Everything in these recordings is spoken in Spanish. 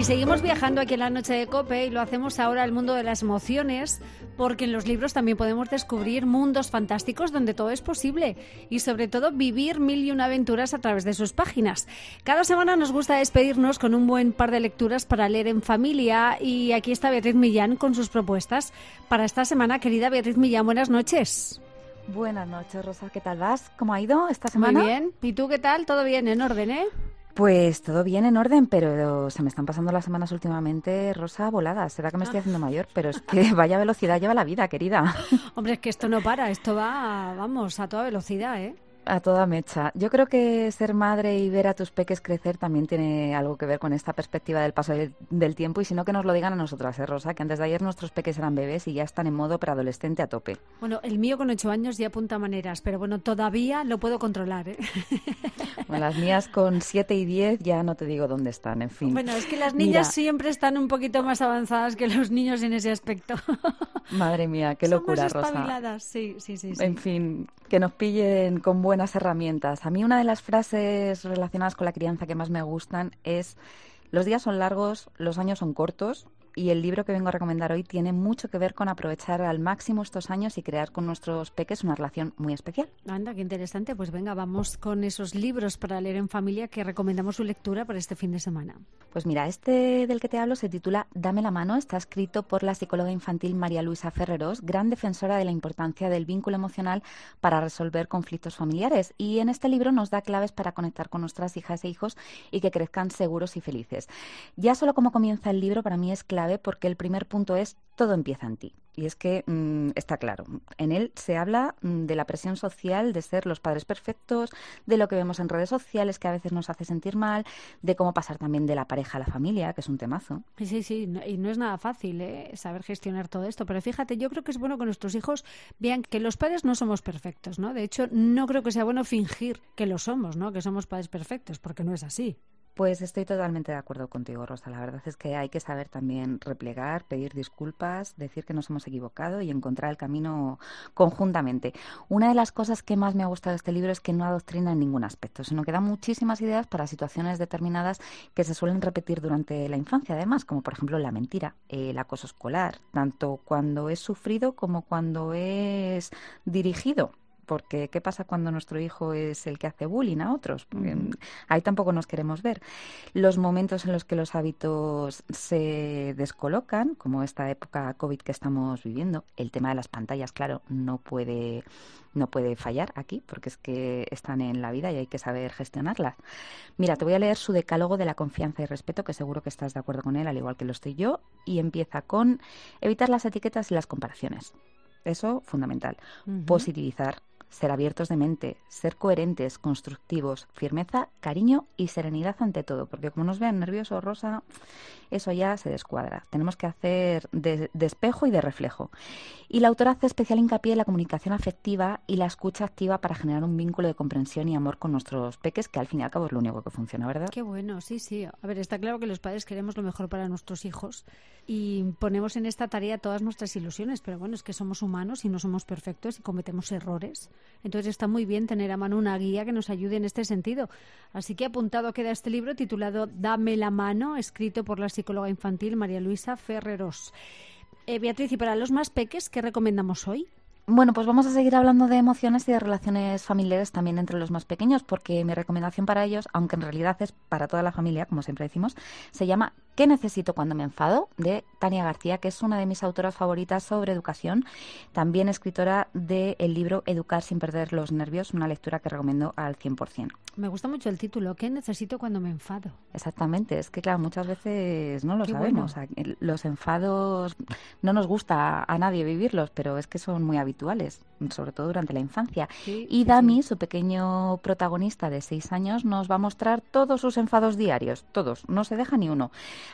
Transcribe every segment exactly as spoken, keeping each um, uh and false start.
seguimos viajando aquí en la Noche de COPE y lo hacemos ahora al mundo de las emociones, porque en los libros también podemos descubrir mundos fantásticos donde todo es posible y sobre todo vivir mil y una aventuras a través de sus páginas. Cada semana nos gusta despedirnos con un buen par de lecturas para leer en familia y aquí está Beatriz Millán con sus propuestas para esta semana. Querida Beatriz Millán, buenas noches. Buenas noches, Rosa. ¿Qué tal vas? ¿Cómo ha ido esta semana? Muy bien. ¿Y tú qué tal? ¿Todo bien? ¿En orden, eh? Pues todo bien, en orden, pero se me están pasando las semanas últimamente, Rosa, voladas. Será que me estoy haciendo mayor, pero es que vaya velocidad lleva la vida, querida. Hombre, es que esto no para, esto va, vamos, a toda velocidad, ¿eh? A toda mecha. Yo creo que ser madre y ver a tus peques crecer también tiene algo que ver con esta perspectiva del paso del, del tiempo, y si no, que nos lo digan a nosotras, ¿eh, Rosa? Que antes de ayer nuestros peques eran bebés y ya están en modo preadolescente a tope. Bueno, el mío con ocho años ya apunta maneras, pero bueno, todavía lo puedo controlar, ¿eh? Bueno, las mías con siete y diez ya no te digo dónde están, en fin. Bueno, es que las niñas Mira, siempre están un poquito más avanzadas que los niños en ese aspecto. Madre mía, qué Son locura, más Rosa. espabiladas, sí, sí, sí, sí. En fin, que nos pillen con buenas herramientas. A mí una de las frases relacionadas con la crianza que más me gustan es: los días son largos, los años son cortos. Y el libro que vengo a recomendar hoy tiene mucho que ver con aprovechar al máximo estos años y crear con nuestros peques una relación muy especial. Anda, qué interesante. Pues venga, vamos con esos libros para leer en familia que recomendamos su lectura para este fin de semana. Pues mira, este del que te hablo se titula Dame la mano. Está escrito por la psicóloga infantil María Luisa Ferrerós, gran defensora de la importancia del vínculo emocional para resolver conflictos familiares. Y en este libro nos da claves para conectar con nuestras hijas e hijos y que crezcan seguros y felices. Ya solo como comienza el libro para mí es clave, porque el primer punto es: todo empieza en ti. Y es que mmm, está claro, en él se habla mmm, de la presión social de ser los padres perfectos, de lo que vemos en redes sociales que a veces nos hace sentir mal, de cómo pasar también de la pareja a la familia, que es un temazo. Sí, sí, no, y no es nada fácil, ¿eh? Saber gestionar todo esto, pero fíjate, yo creo que es bueno que nuestros hijos vean que los padres no somos perfectos, ¿no? De hecho, no creo que sea bueno fingir que lo somos, ¿no? Que somos padres perfectos, porque no es así. Pues estoy totalmente de acuerdo contigo, Rosa. La verdad es que hay que saber también replegar, pedir disculpas, decir que nos hemos equivocado y encontrar el camino conjuntamente. Una de las cosas que más me ha gustado de este libro es que no adoctrina en ningún aspecto, sino que da muchísimas ideas para situaciones determinadas que se suelen repetir durante la infancia, además, como por ejemplo la mentira, el acoso escolar, tanto cuando es sufrido como cuando es dirigido. Porque ¿qué pasa cuando nuestro hijo es el que hace bullying a otros? Uh-huh. Ahí tampoco nos queremos ver. Los momentos en los que los hábitos se descolocan, como esta época COVID que estamos viviendo, el tema de las pantallas, claro, no puede, no puede fallar aquí, porque es que están en la vida y hay que saber gestionarlas. Mira, te voy a leer su decálogo de la confianza y respeto, que seguro que estás de acuerdo con él, al igual que lo estoy yo, y empieza con evitar las etiquetas y las comparaciones. Eso, fundamental. Uh-huh. Positivizar. Ser abiertos de mente, ser coherentes, constructivos, firmeza, cariño y serenidad ante todo, porque como nos vean nerviosos, Rosa, eso ya se descuadra. Tenemos que hacer de, de espejo y de reflejo. Y la autora hace especial hincapié en la comunicación afectiva y la escucha activa para generar un vínculo de comprensión y amor con nuestros peques, que al fin y al cabo es lo único que funciona, ¿verdad? Qué bueno, sí, sí. A ver, está claro que los padres queremos lo mejor para nuestros hijos y ponemos en esta tarea todas nuestras ilusiones, pero bueno, es que somos humanos y no somos perfectos y cometemos errores. Entonces está muy bien tener a mano una guía que nos ayude en este sentido. Así que apuntado queda este libro titulado Dame la mano, escrito por la psicóloga infantil María Luisa Ferrerós. Eh, Beatriz, y para los más peques, ¿qué recomendamos hoy? Bueno, pues vamos a seguir hablando de emociones y de relaciones familiares también entre los más pequeños, porque mi recomendación para ellos, aunque en realidad es para toda la familia, como siempre decimos, se llama ¿Qué necesito cuando me enfado?, de Tania García, que es una de mis autoras favoritas sobre educación, también escritora del libro Educar sin perder los nervios, una lectura que recomiendo al cien por ciento. Me gusta mucho el título, ¿qué necesito cuando me enfado? Exactamente, es que claro, muchas veces no lo Qué sabemos. Bueno. Los enfados no nos gusta a nadie vivirlos, pero es que son muy habituales, sobre todo durante la infancia. Sí, y sí, Dami, sí. su pequeño protagonista de seis años, nos va a mostrar todos sus enfados diarios, todos, no se deja ni uno.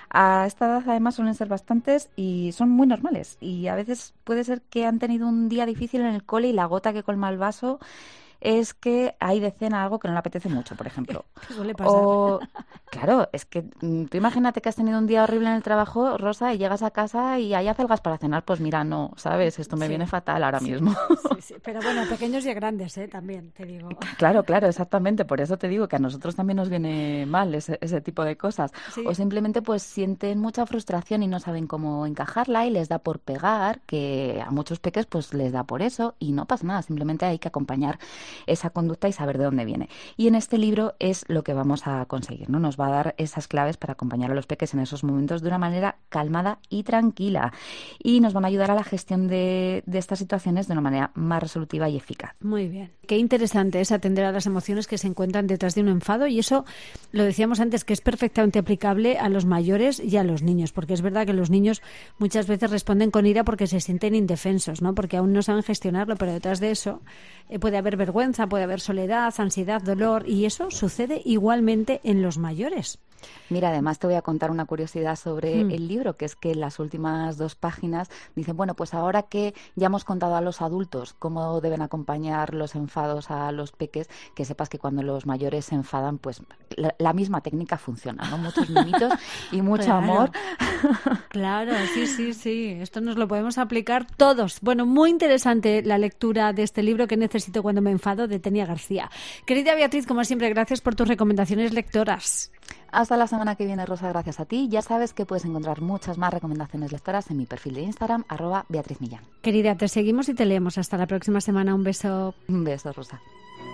A esta edad además suelen ser bastantes y son muy normales. Y a veces puede ser que han tenido un día difícil en el cole y la gota que colma el vaso es que hay de cena algo que no le apetece mucho, por ejemplo. ¿Qué suele pasar? O, Claro, es que mm, tú imagínate que has tenido un día horrible en el trabajo, Rosa, y llegas a casa y hay acelgas para cenar. Pues mira, no, ¿sabes? Esto me Sí, viene fatal ahora sí, mismo. sí, sí. Pero bueno, pequeños y grandes, ¿eh? También, te digo. Claro, claro, exactamente. Por eso te digo que a nosotros también nos viene mal ese, ese tipo de cosas. O Sí, simplemente pues sienten mucha frustración y no saben cómo encajarla y les da por pegar, que a muchos peques pues les da por eso y no pasa nada. Simplemente hay que acompañar esa conducta y saber de dónde viene. Y en este libro es lo que vamos a conseguir, ¿no? Nos va a dar esas claves para acompañar a los peques en esos momentos de una manera calmada y tranquila. Y nos van a ayudar a la gestión de, de estas situaciones de una manera más resolutiva y eficaz. muy bien. Qué interesante es atender a las emociones que se encuentran detrás de un enfado y eso lo decíamos antes que es perfectamente aplicable a los mayores y a los niños, porque es verdad que los niños muchas veces responden con ira porque se sienten indefensos, ¿no? Porque aún no saben gestionarlo, pero detrás de eso eh, puede haber vergüenza, puede haber soledad, ansiedad, dolor y eso sucede igualmente en los mayores. Mira, además te voy a contar una curiosidad sobre Mm. el libro, que es que en las últimas dos páginas dicen, bueno, pues ahora que ya hemos contado a los adultos cómo deben acompañar los enfados a los peques, que sepas que cuando los mayores se enfadan, pues la, la misma técnica funciona, ¿no? Muchos mimitos y mucho Claro. amor. Claro, sí, sí, sí. Esto nos lo podemos aplicar todos. Bueno, muy interesante la lectura de este libro que necesito cuando me enfado de Tenia García. Querida Beatriz, como siempre, gracias por tus recomendaciones lectoras. Hasta la semana que viene, Rosa, gracias a ti. Ya sabes que puedes encontrar muchas más recomendaciones lectoras en mi perfil de Instagram, arroba Beatriz Millán. Querida, te seguimos y te leemos. Hasta la próxima semana. Un beso. Un beso, Rosa.